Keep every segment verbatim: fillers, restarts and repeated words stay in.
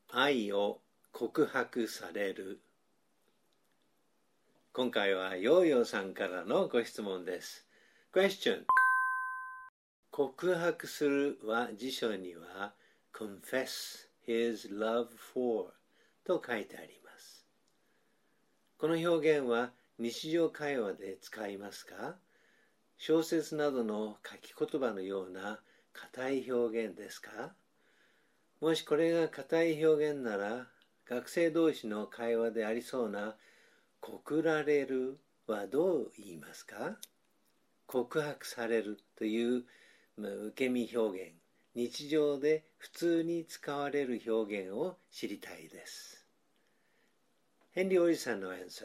愛を告白される。今回はヨーヨーさんからのご質問です。Question。告白するは辞書には confess his love for と書いてあります。この表現は日常会話で使いますか？小説などの書き言葉のような固い表現ですか？もしこれが固い表現なら、学生同士の会話でありそうな告られるはどう言いますか？告白されるという受け身表現、日常で普通に使われる表現を知りたいです。ヘンリーおじさんのアンサー。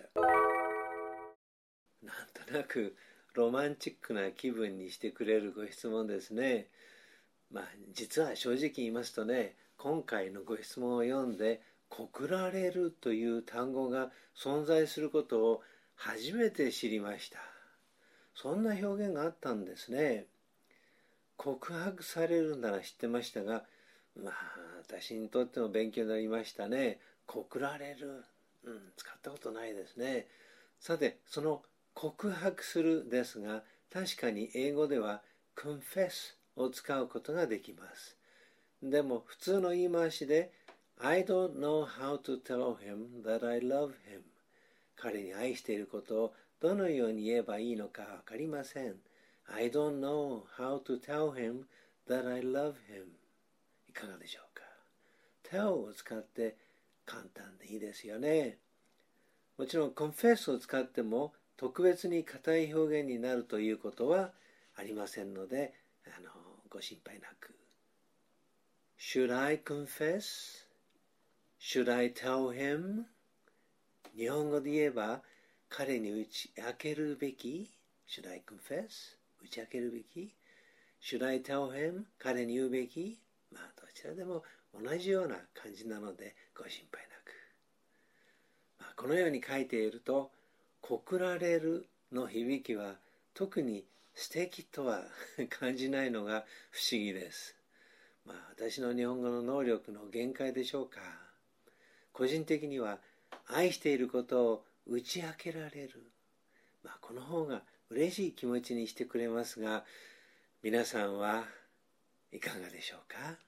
なんとなくロマンチックな気分にしてくれるご質問ですね。まあ実は正直言いますとね、今回のご質問を読んで告られるという単語が存在することを初めて知りました。そんな表現があったんですね。告白されるなら知ってましたが、まあ私にとっても勉強になりましたね。告られる、うん、使ったことないですね。さて、その告白するですが、確かに英語では confess を使うことができます。でも普通の言い回しで I don't know how to tell him that I love him。 彼に愛していることをどのように言えばいいのかわかりません。I don't know how to tell him that I love him。 いかがでしょうか。 tell を使って簡単でいいですよね。もちろん confess を使っても特別に固い表現になるということはありませんので、あのご心配なく。Should I confess? Should I tell him? 日本語で言えば彼に打ち明けるべき Should I confess? 打ち明けるべき Should I tell him? 彼に言うべき、まあどちらでも同じような感じなのでご心配なく。まあ、このように書いていると告られるの響きは特に素敵とは感じないのが不思議です。まあ私の日本語の能力の限界でしょうか。個人的には愛していることを打ち明けられる、まあ、この方が嬉しい気持ちにしてくれますが、皆さんはいかがでしょうか。